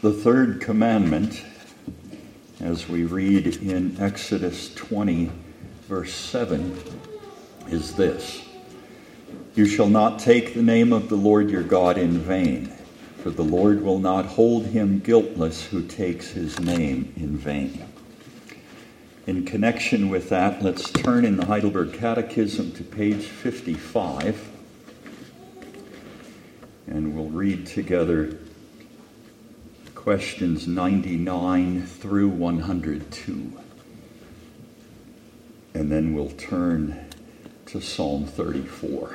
The third commandment, as we read in Exodus 20, verse 7, is this: "You shall not take the name of the Lord your God in vain, for the Lord will not hold him guiltless who takes his name in vain." In connection with that, let's turn in the Heidelberg Catechism to page 55, and we'll read together questions 99 through 102. And then we'll turn to Psalm 34.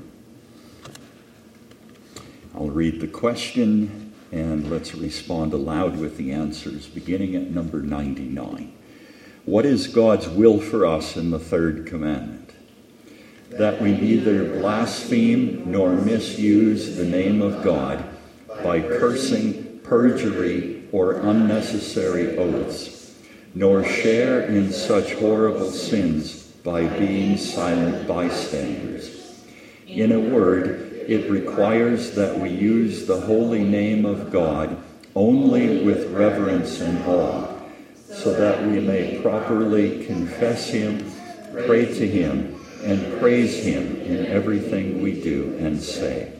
I'll read the question, and let's respond aloud with the answers, beginning at number 99. What is God's will for us in the third commandment? That we neither blaspheme nor misuse the name of God by cursing, perjury, or unnecessary oaths, nor share in such horrible sins by being silent bystanders. In a word, it requires that we use the holy name of God only with reverence and awe, so that we may properly confess him, pray to him, and praise him in everything we do and say.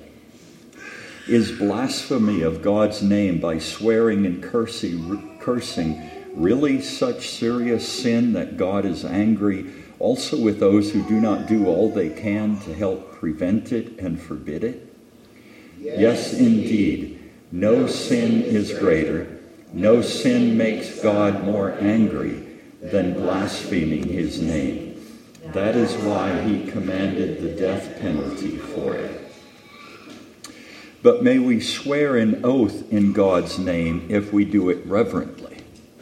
Is blasphemy of God's name by swearing and cursing really such serious sin that God is angry also with those who do not do all they can to help prevent it and forbid it? Yes, indeed. No sin is greater. No sin makes God more angry than blaspheming his name. That is why he commanded the death penalty for it. But may we swear an oath in God's name if we do it reverently?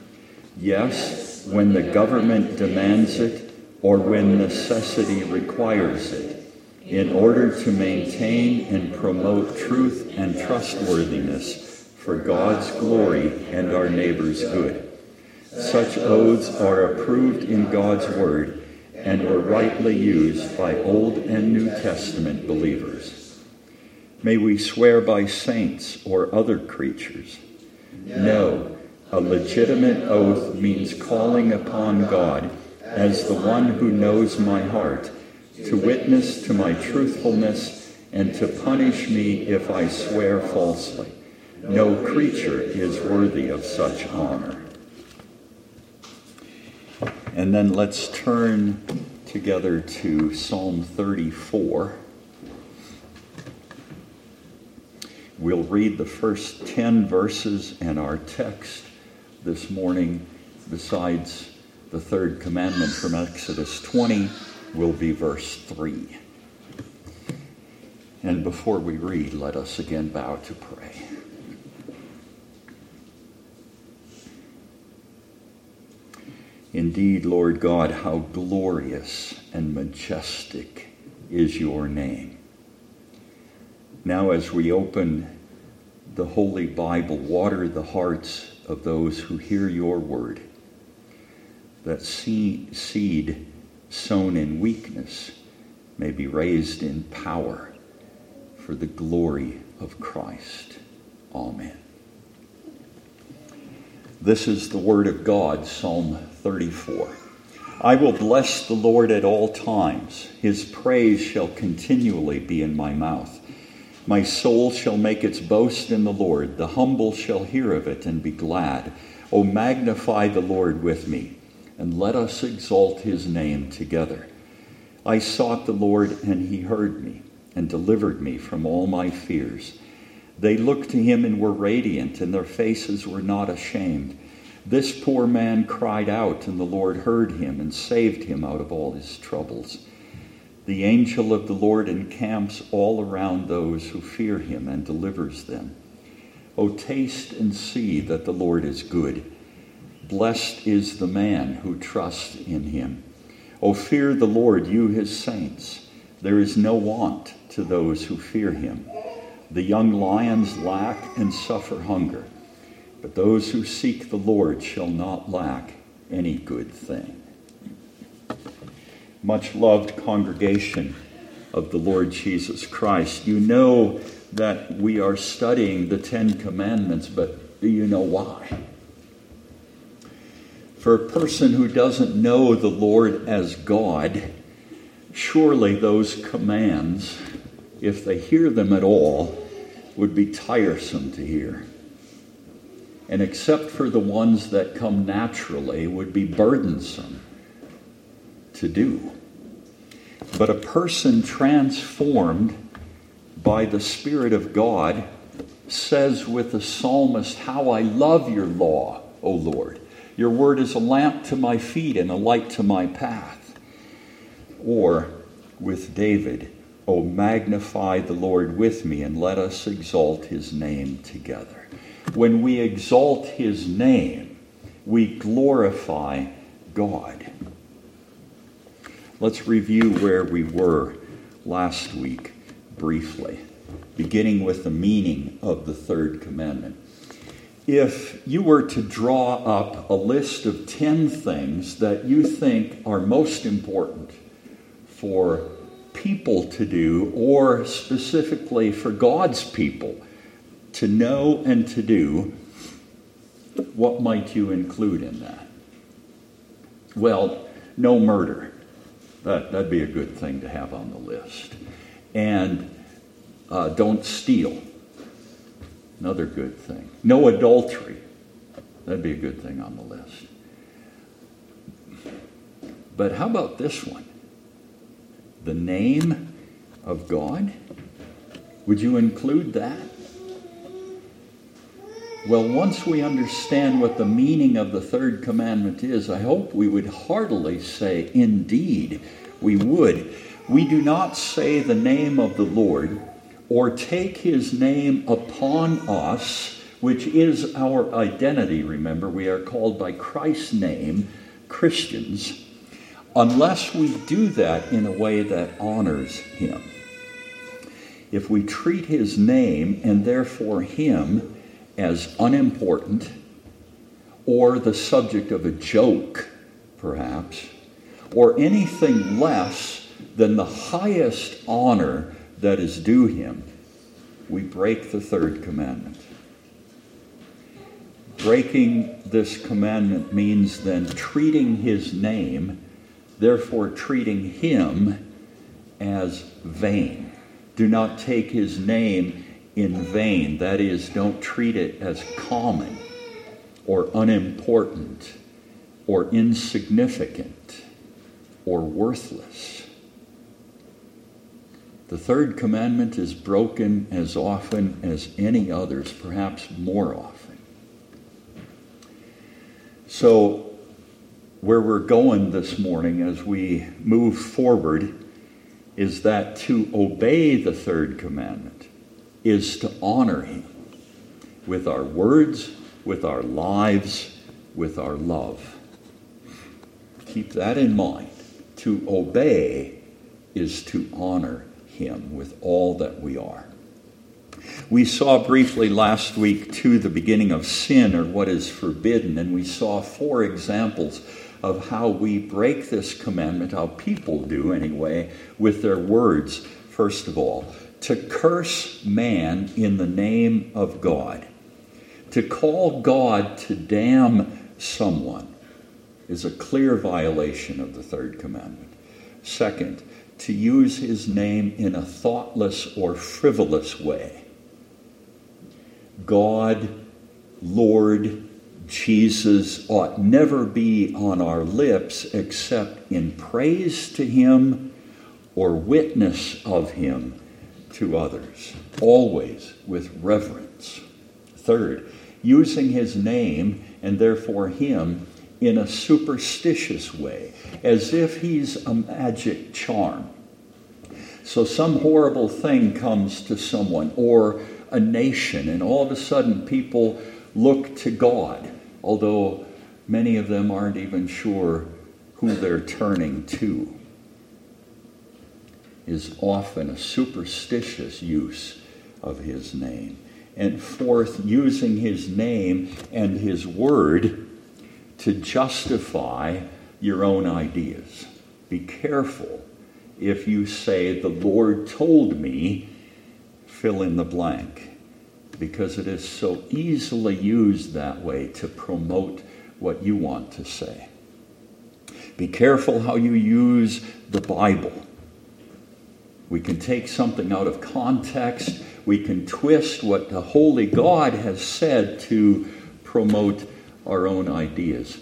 Yes, when the government demands it or when necessity requires it, in order to maintain and promote truth and trustworthiness for God's glory and our neighbor's good. Such oaths are approved in God's word and were rightly used by Old and New Testament believers. May we swear by saints or other creatures? No, a legitimate oath means calling upon God as the one who knows my heart to witness to my truthfulness and to punish me if I swear falsely. No creature is worthy of such honor. And then let's turn together to Psalm 34. We'll read the first 10 verses, and our text this morning, besides the third commandment from Exodus 20, will be verse 3. And before we read, let us again bow to pray. Indeed, Lord God, how glorious and majestic is your name. Now, as we open the Holy Bible, water the hearts of those who hear your word, that seed sown in weakness may be raised in power for the glory of Christ. Amen. This is the word of God, Psalm 34. I will bless the Lord at all times. His praise shall continually be in my mouth. My soul shall make its boast in the Lord. The humble shall hear of it and be glad. O magnify the Lord with me, and let us exalt his name together. I sought the Lord, and he heard me, and delivered me from all my fears. They looked to him and were radiant, and their faces were not ashamed. This poor man cried out, and the Lord heard him and saved him out of all his troubles. The angel of the Lord encamps all around those who fear him and delivers them. O taste and see that the Lord is good. Blessed is the man who trusts in him. O fear the Lord, you his saints. There is no want to those who fear him. The young lions lack and suffer hunger, but those who seek the Lord shall not lack any good thing. Much loved congregation of the Lord Jesus Christ, you know that we are studying the Ten Commandments, but do you know why? For a person who doesn't know the Lord as God, surely those commands, if they hear them at all, would be tiresome to hear. And except for the ones that come naturally, would be burdensome to do. But a person transformed by the Spirit of God says with the psalmist, "How I love your law, O Lord. Your word is a lamp to my feet and a light to my path." Or with David, "O magnify the Lord with me and let us exalt his name together." When we exalt his name, we glorify God. Let's review where we were last week briefly, beginning with the meaning of the third commandment. If you were to draw up a list of 10 things that you think are most important for people to do, or specifically for God's people to know and to do, what might you include in that? Well, no murder. That'd be a good thing to have on the list. And don't steal. Another good thing. No adultery. That'd be a good thing on the list. But how about this one? The name of God? Would you include that? Well, once we understand what the meaning of the third commandment is, I hope we would heartily say, indeed, we would. We do not say the name of the Lord or take his name upon us, which is our identity. Remember, we are called by Christ's name Christians, unless we do that in a way that honors him. If we treat his name and therefore him as unimportant or the subject of a joke, perhaps, or anything less than the highest honor that is due him, we break the third commandment. Breaking this commandment means then treating his name, therefore treating him as vain. Do not take his name in vain. That is, don't treat it as common or unimportant or insignificant or worthless. The third commandment is broken as often as any others, perhaps more often. So, where we're going this morning as we move forward is that to obey the third commandment is to honor him with our words, with our lives, with our love. Keep that in mind. To obey is to honor him with all that we are. We saw briefly last week, too, the beginning of sin, or what is forbidden, and we saw 4 examples of how we break this commandment, how people do anyway, with their words. First of all, to curse man in the name of God. To call God to damn someone is a clear violation of the third commandment. Second, to use his name in a thoughtless or frivolous way. God, Lord, Jesus ought never be on our lips except in praise to him or witness of him to others, always with reverence. Third, using his name and therefore him in a superstitious way, as if he's a magic charm. So some horrible thing comes to someone or a nation, and all of a sudden people look to God, although many of them aren't even sure who they're turning to, is often a superstitious use of his name. And fourth, using his name and his word to justify your own ideas. Be careful if you say, the Lord told me, fill in the blank. because it is so easily used that way to promote what you want to say. Be careful how you use the Bible. We can take something out of context. We can twist what the Holy God has said to promote our own ideas.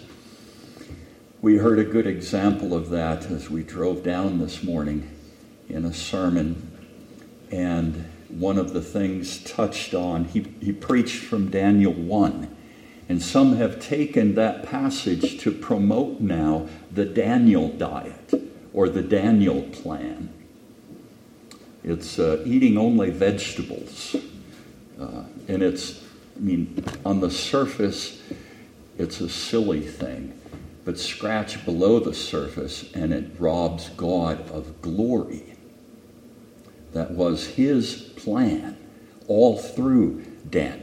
We heard a good example of that as we drove down this morning in a sermon. And one of the things touched on, he preached from Daniel 1. And some have taken that passage to promote now the Daniel diet or the Daniel plan. It's eating only vegetables. And on the surface, it's a silly thing. But scratch below the surface and it robs God of glory. That was his plan all through Daniel.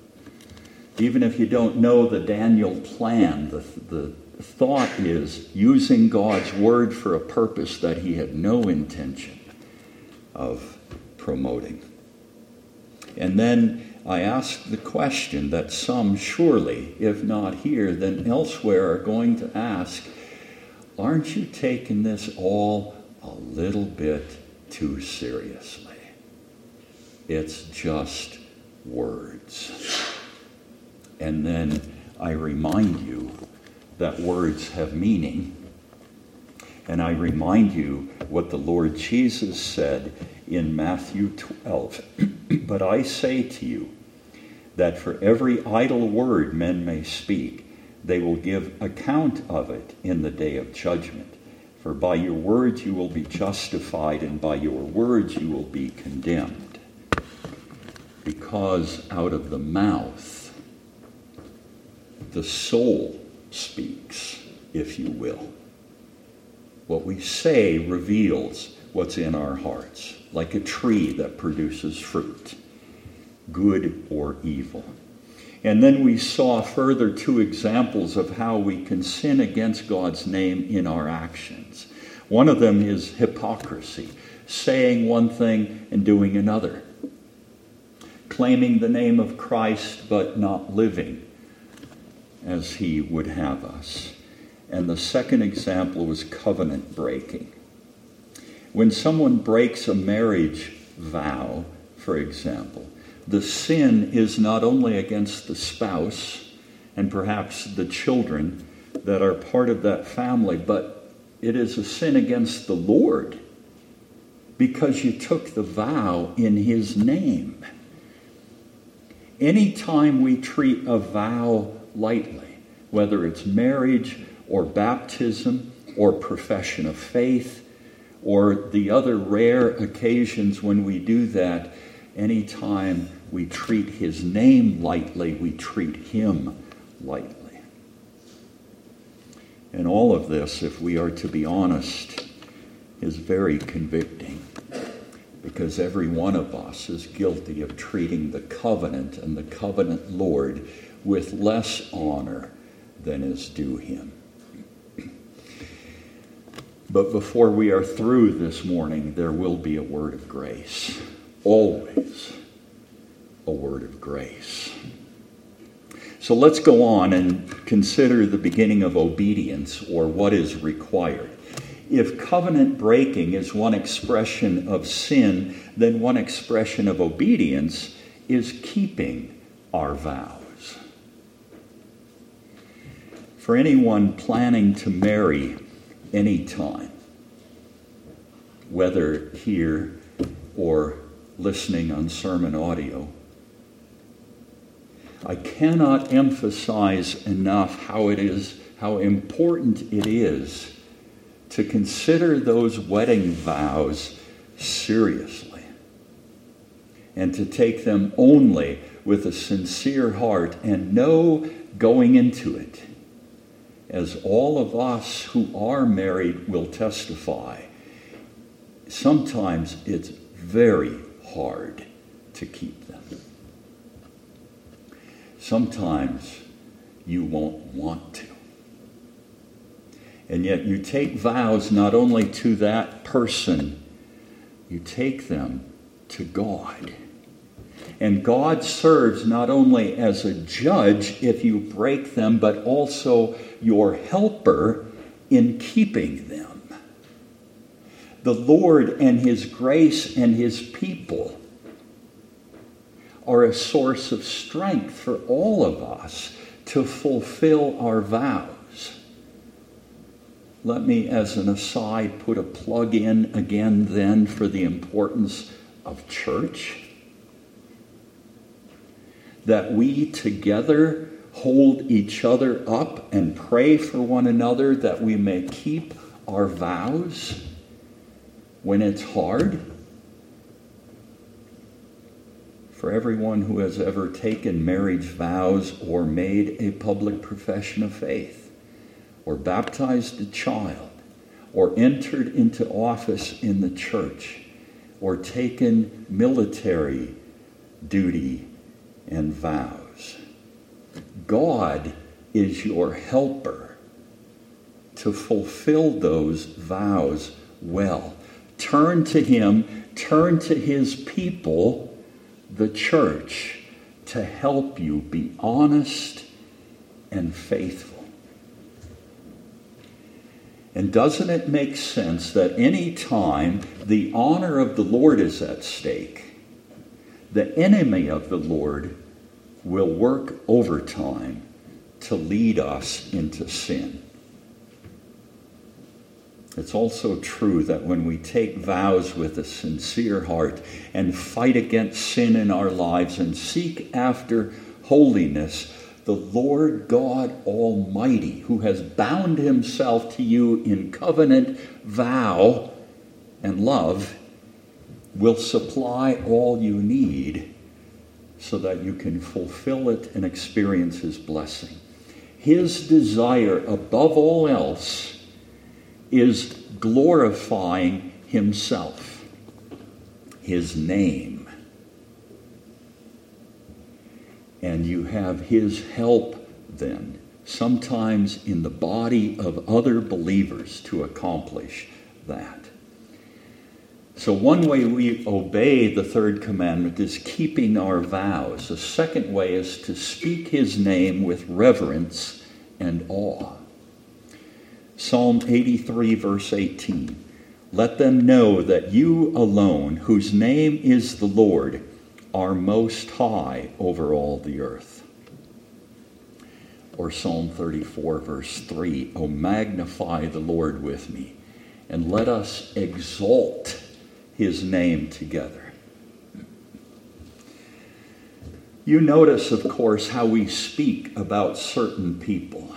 Even if you don't know the Daniel plan, the thought is using God's word for a purpose that he had no intention of promoting. And then I ask the question that some surely, if not here, then elsewhere are going to ask, aren't you taking this all a little bit too seriously? It's just words. And then I remind you that words have meaning. And I remind you what the Lord Jesus said in Matthew 12. But I say to you that for every idle word men may speak, they will give account of it in the day of judgment. For by your words you will be justified, and by your words you will be condemned. Because out of the mouth, the soul speaks, if you will. What we say reveals what's in our hearts, like a tree that produces fruit, good or evil. And then we saw further two examples of how we can sin against God's name in our actions. One of them is hypocrisy, saying one thing and doing another. Claiming the name of Christ but not living as he would have us. And the second example was covenant breaking. When someone breaks a marriage vow, for example, the sin is not only against the spouse and perhaps the children that are part of that family, but it is a sin against the Lord because you took the vow in his name. Anytime we treat a vow lightly, whether it's marriage or baptism or profession of faith or the other rare occasions when we do that, anytime we treat his name lightly, we treat him lightly. And all of this, if we are to be honest, is very convicting, because every one of us is guilty of treating the covenant and the covenant Lord with less honor than is due him. But before we are through this morning, there will be a word of grace. Always a word of grace. So let's go on and consider the beginning of obedience, or what is required. If covenant breaking is one expression of sin, then one expression of obedience is keeping our vows. For anyone planning to marry any time, whether here or listening on sermon audio, I cannot emphasize enough how important it is to consider those wedding vows seriously and to take them only with a sincere heart and know going into it, as all of us who are married will testify, sometimes it's very hard to keep them. Sometimes you won't want to. And yet you take vows not only to that person, you take them to God. And God serves not only as a judge if you break them, but also your helper in keeping them. The Lord and his grace and his people are a source of strength for all of us to fulfill our vows. Let me, as an aside, put a plug in again then for the importance of church. That we together hold each other up and pray for one another that we may keep our vows when it's hard. For everyone who has ever taken marriage vows or made a public profession of faith, or baptized a child, or entered into office in the church, or taken military duty and vows. God is your helper to fulfill those vows well. Turn to him, turn to his people, the church, to help you be honest and faithful. And doesn't it make sense that any time the honor of the Lord is at stake, the enemy of the Lord will work overtime to lead us into sin? It's also true that when we take vows with a sincere heart and fight against sin in our lives and seek after holiness, the Lord God Almighty, who has bound himself to you in covenant vow and love, will supply all you need so that you can fulfill it and experience his blessing. His desire above all else is glorifying himself, his name. And you have his help then, sometimes in the body of other believers, to accomplish that. So one way we obey the third commandment is keeping our vows. The second way is to speak his name with reverence and awe. Psalm 83, verse 18. Let them know that you alone, whose name is the Lord, are most high over all the earth. Or Psalm 34, verse 3. Oh, magnify the Lord with me, and let us exalt his name together. You notice, of course, how we speak about certain people.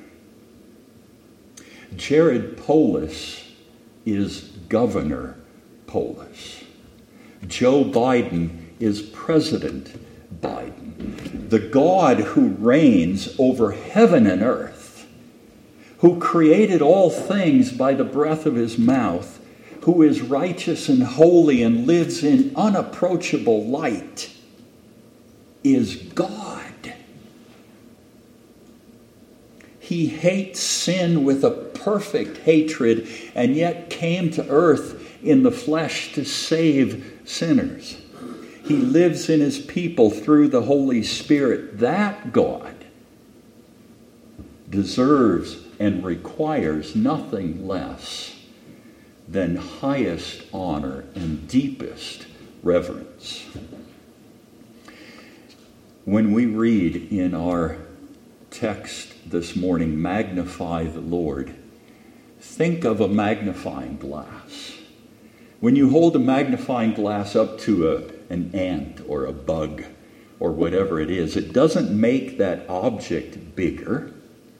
Jared Polis is Governor Polis. Joe Biden is President Biden. The God who reigns over heaven and earth, who created all things by the breath of his mouth, who is righteous and holy and lives in unapproachable light, is God. He hates sin with a perfect hatred and yet came to earth in the flesh to save sinners. He lives in his people through the Holy Spirit. That God deserves and requires nothing less than highest honor and deepest reverence. When we read in our text this morning, magnify the Lord, think of a magnifying glass. When you hold a magnifying glass up to an ant or a bug or whatever it is, it doesn't make that object bigger,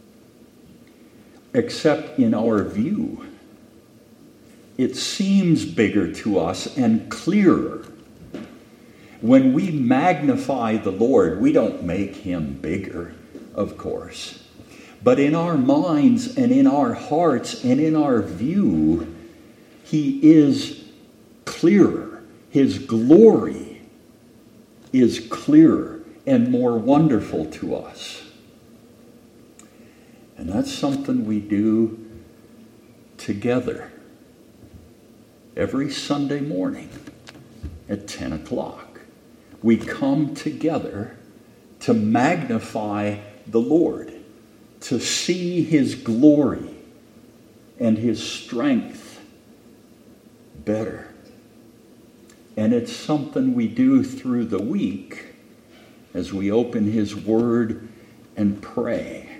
except in our view. It seems bigger to us and clearer. When we magnify the Lord, we don't make him bigger, of course. But in our minds and in our hearts and in our view, he is clearer. His glory is clearer and more wonderful to us. And that's something we do together every Sunday morning at 10 o'clock. we come together to magnify the Lord, to see his glory and his strength better. And it's something we do through the week as we open his word and pray.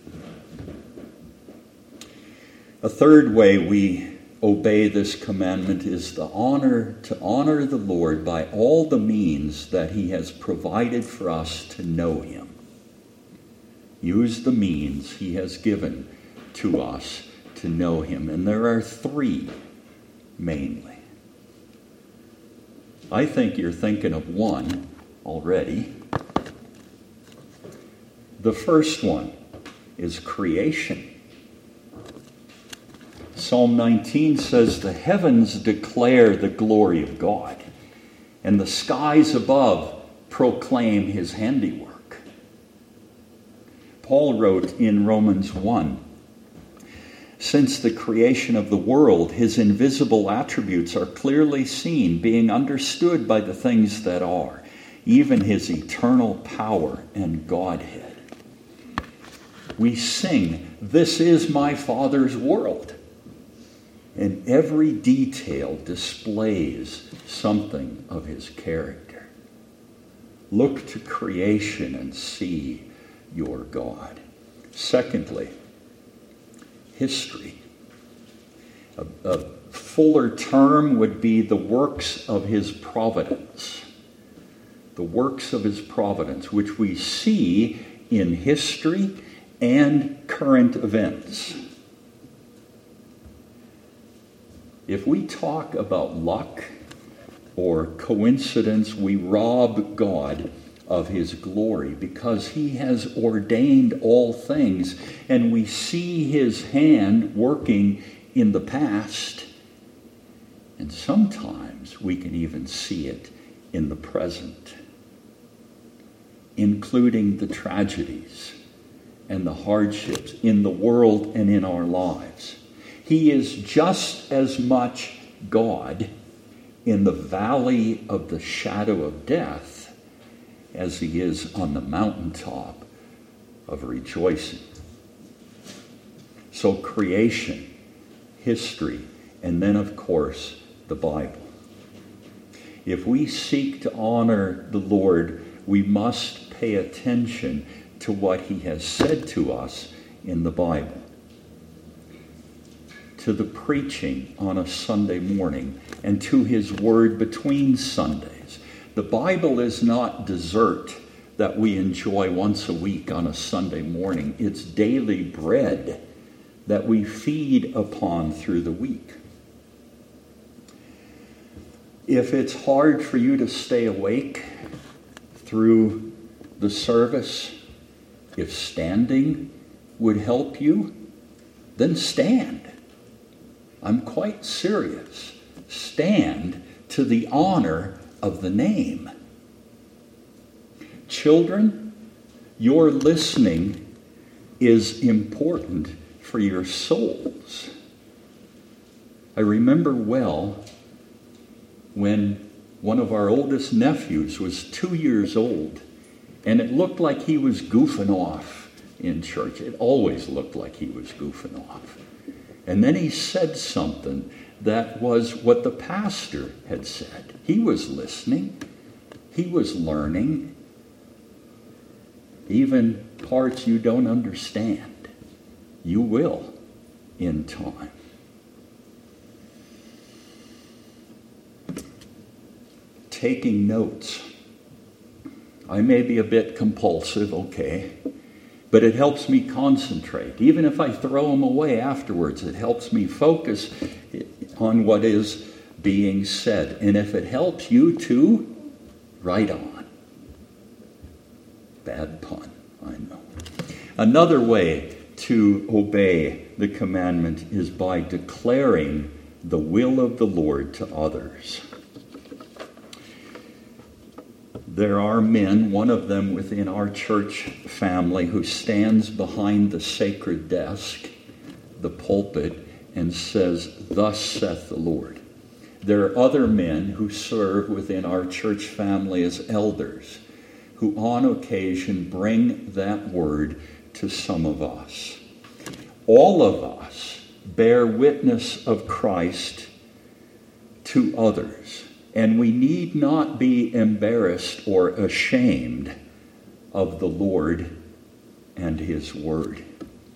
A third way we obey this commandment is to honor the Lord by all the means that he has provided for us to know him. Use the means he has given to us to know him. And there are three mainly. I think you're thinking of one already. The first one is creation. Psalm 19 says, "The heavens declare the glory of God, and the skies above proclaim his handiwork." Paul wrote in Romans 1, "Since the creation of the world, his invisible attributes are clearly seen, being understood by the things that are, even his eternal power and Godhead." We sing, "This is my Father's world." And every detail displays something of his character. Look to creation and see your God. Secondly, history. A fuller term would be the works of his providence. The works of his providence, which we see in history and current events. If we talk about luck or coincidence, we rob God of his glory because he has ordained all things, and we see his hand working in the past, and sometimes we can even see it in the present, including the tragedies and the hardships in the world and in our lives. He is just as much God in the valley of the shadow of death as he is on the mountaintop of rejoicing. So creation, history, and then of course the Bible. If we seek to honor the Lord, we must pay attention to what he has said to us in the Bible. To the preaching on a Sunday morning, and to his word between Sundays. The Bible is not dessert that we enjoy once a week on a Sunday morning. It's daily bread that we feed upon through the week. If it's hard for you to stay awake through the service, if standing would help you, then stand. I'm quite serious. Stand to the honor of the name. Children, your listening is important for your souls. I remember well when one of our oldest nephews was 2 years old, and it looked like he was goofing off in church. It always looked like he was goofing off. And then he said something that was what the pastor had said. He was listening. He was learning. Even parts you don't understand, you will in time. Taking notes. I may be a bit compulsive, okay, but it helps me concentrate. Even if I throw them away afterwards, it helps me focus on what is being said. And if it helps you too, write on. Bad pun, I know. Another way to obey the commandment is by declaring the will of the Lord to others. There are men, one of them within our church family, who stands behind the sacred desk, the pulpit, and says, "Thus saith the Lord." There are other men who serve within our church family as elders, who on occasion bring that word to some of us. All of us bear witness of Christ to others, and we need not be embarrassed or ashamed of the Lord and his word.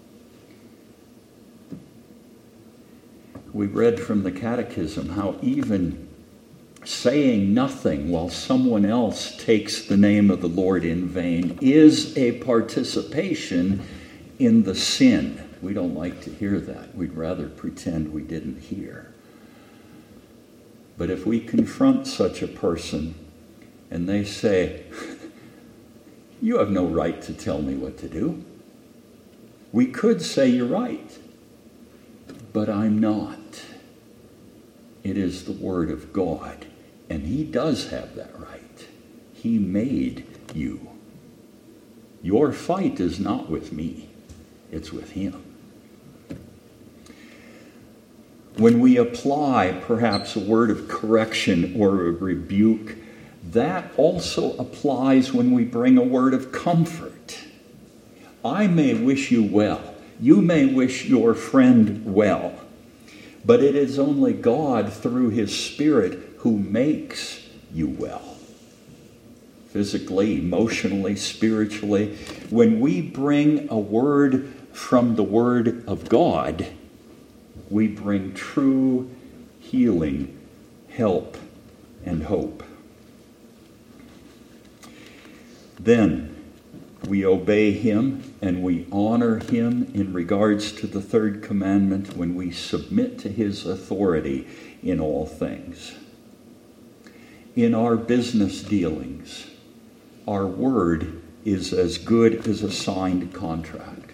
We read from the Catechism how even saying nothing while someone else takes the name of the Lord in vain is a participation in the sin. We don't like to hear that. We'd rather pretend we didn't hear. But if we confront such a person and they say, "You have no right to tell me what to do," we could say, "You're right, but I'm not." It is the Word of God, and he does have that right. He made you. Your fight is not with me, it's with him. When we apply perhaps a word of correction or a rebuke, that also applies when we bring a word of comfort. I may wish you well. You may wish your friend well. But it is only God through his Spirit who makes you well. Physically, emotionally, spiritually. When we bring a word from the Word of God, we bring true healing, help, and hope. Then we obey him and we honor him in regards to the third commandment when we submit to his authority in all things. In our business dealings, our word is as good as a signed contract.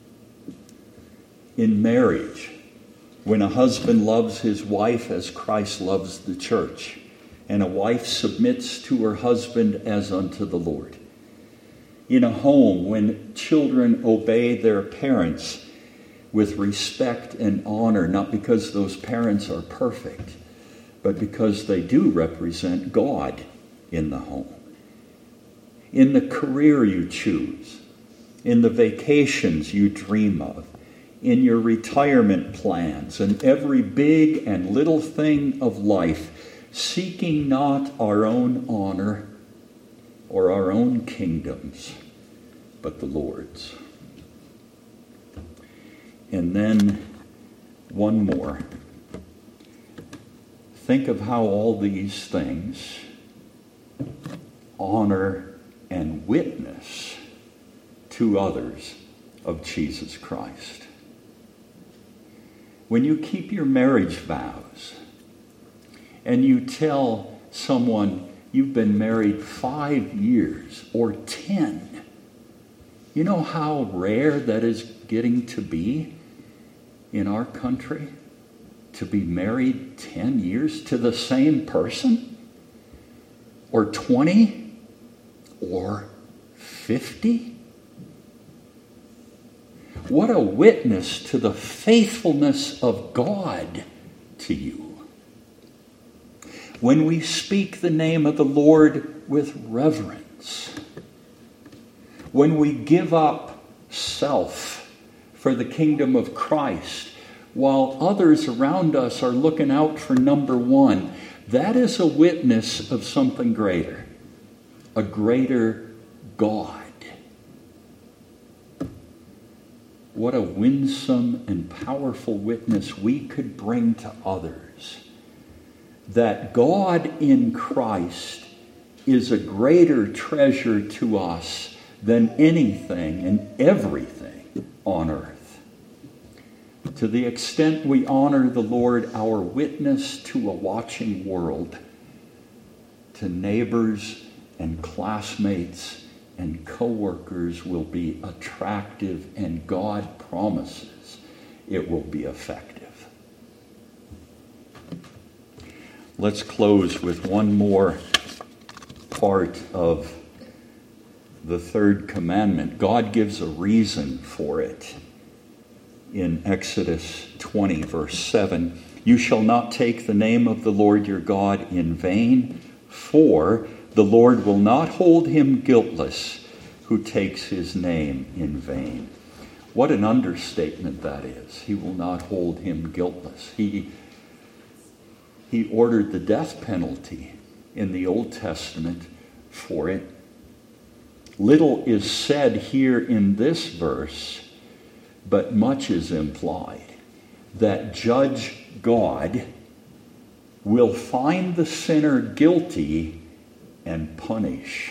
In marriage, when a husband loves his wife as Christ loves the church, and a wife submits to her husband as unto the Lord. In a home, when children obey their parents with respect and honor, not because those parents are perfect, but because they do represent God in the home. In the career you choose, in the vacations you dream of, in your retirement plans, and every big and little thing of life, seeking not our own honor or our own kingdoms, but the Lord's. And then one more. Think of how all these things honor and witness to others of Jesus Christ. When you keep your marriage vows and you tell someone you've been married 5 years or 10, you know how rare that is getting to be in our country? To be married 10 years to the same person? Or 20? Or 50? What a witness to the faithfulness of God to you. When we speak the name of the Lord with reverence, when we give up self for the kingdom of Christ, while others around us are looking out for number one, that is a witness of something greater, a greater God. What a winsome and powerful witness we could bring to others, that God in Christ is a greater treasure to us than anything and everything on earth. To the extent we honor the Lord, our witness to a watching world, to neighbors and classmates and co-workers will be attractive, and God promises it will be effective. Let's close with one more part of the third commandment. God gives a reason for it in Exodus 20, verse 7. You shall not take the name of the Lord your God in vain, for the Lord will not hold him guiltless who takes his name in vain. What an understatement that is. He will not hold him guiltless. He ordered the death penalty in the Old Testament for it. Little is said here in this verse, but much is implied, that Judge God will find the sinner guilty and punish.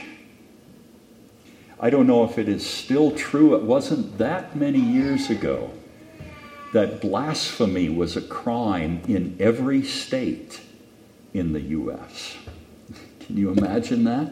I don't know if it is still true. It wasn't that many years ago that blasphemy was a crime in every state in the U.S. Can you imagine that?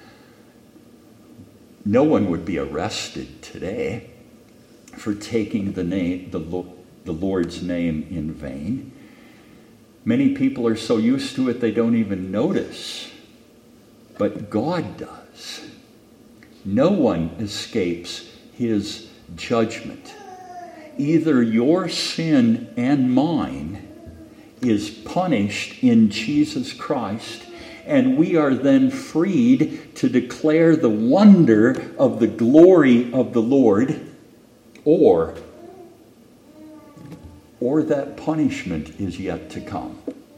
No one would be arrested today for taking the Lord's name in vain. Many people are so used to it they don't even notice. But God does. No one escapes his judgment. Either your sin and mine is punished in Jesus Christ, and we are then freed to declare the wonder of the glory of the Lord, or that punishment is yet to come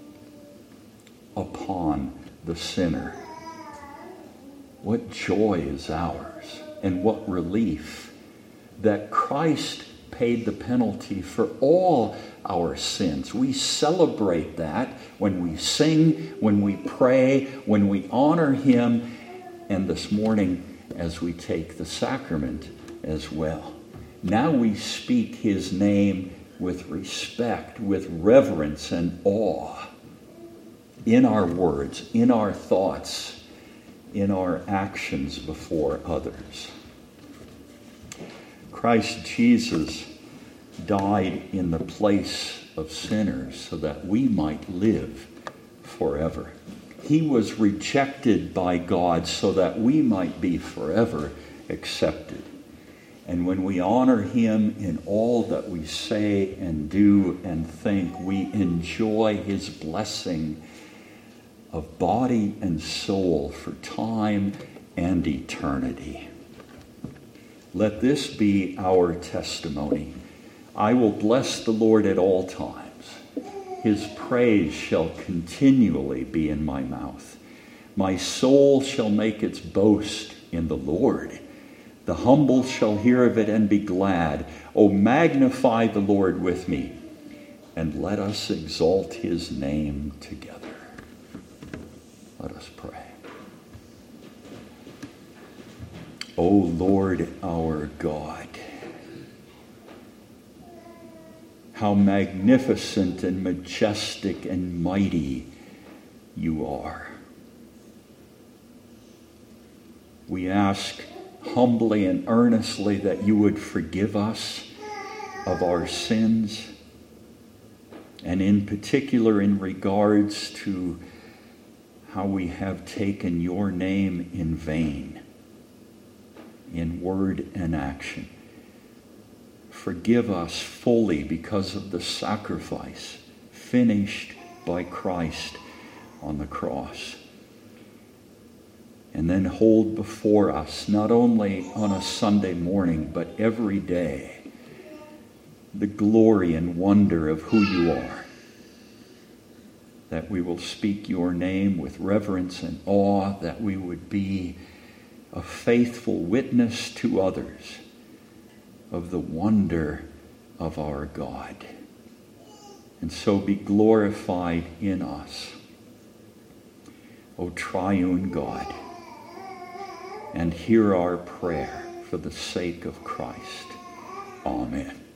upon the sinner. What joy is ours, and what relief that Christ paid the penalty for all our sins. We celebrate that when we sing, when we pray, when we honor him, and this morning as we take the sacrament as well. Now we speak his name with respect, with reverence and awe in our words, in our thoughts, in our actions before others. Christ Jesus died in the place of sinners so that we might live forever. He was rejected by God so that we might be forever accepted. And when we honor him in all that we say and do and think, we enjoy his blessing of body and soul for time and eternity. Let this be our testimony. I will bless the Lord at all times. His praise shall continually be in my mouth. My soul shall make its boast in the Lord. The humble shall hear of it and be glad. O magnify the Lord with me, and let us exalt his name together. Let us pray. O Lord our God, how magnificent and majestic and mighty you are. We ask humbly and earnestly that you would forgive us of our sins, and in particular in regards to how we have taken your name in vain, in word and action. Forgive us fully because of the sacrifice finished by Christ on the cross. And then hold before us, not only on a Sunday morning, but every day, the glory and wonder of who you are. That we will speak your name with reverence and awe, that we would be a faithful witness to others of the wonder of our God. And so be glorified in us, O triune God, and hear our prayer for the sake of Christ. Amen.